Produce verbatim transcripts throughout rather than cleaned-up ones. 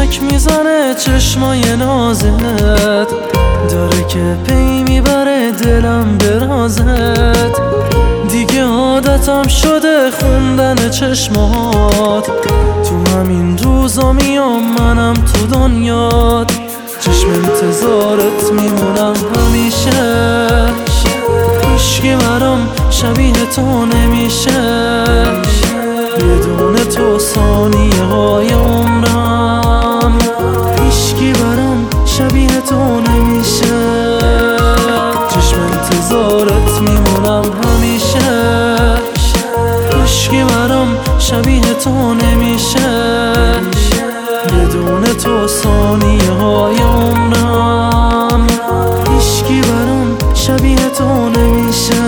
چشمک میزنه چشمای نازت، داره که پی میبره دلم به رازت. دیگه عادتم شده خوندن چشمات، تو همین روزا میام منم تو دنیات. چشم انتظارت میمونم همیشه، هیچکی برام شبیه تو نمیشه. بدون تو ثانیه های عمرم، هیچکی برام شبیه تو نمیشه. چشم انتظارت میمونم همیشه، هیچکی برام شبیه تو نمیشه. بدون تو ثانیه های عمرم، هیچکی برام شبیه تو نمیشه.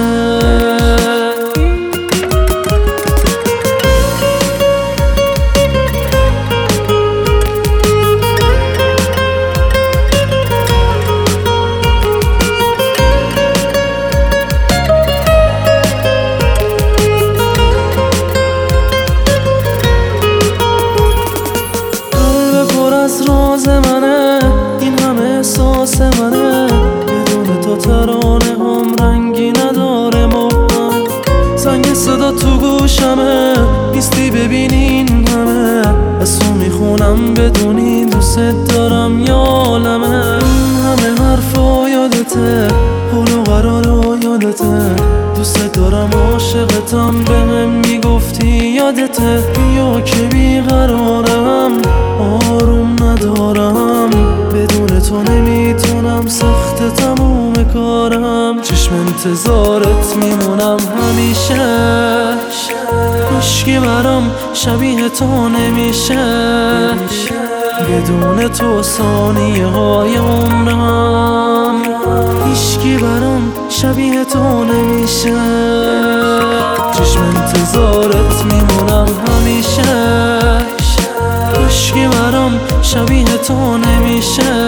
راز منه این همه احساس منه، بدون تو ترانه هم رنگی نداره. ما زنگ صدا تو گوشمه، نیستی ببینی این همه. اسمو میخونم بدونی دوست دارم یا عالمه. همه حرفا یادته، حال و قرارا یادته. دوست دارم عاشقتم بهم میگفتی یادته. یا که بیقرارم آروم ندارم، بدون تو نمیتونم سخت تموم کارم. چشم انتظارت میمونم همیشه، هیچکی برام شبیه تو نمیشه. بدون تو ثانیه های عمرم، هیچکی برام شبیه تو نمیشه. چشم انتظارت میمونم همیشه، هیچکی برام شبیه تو نمیشه.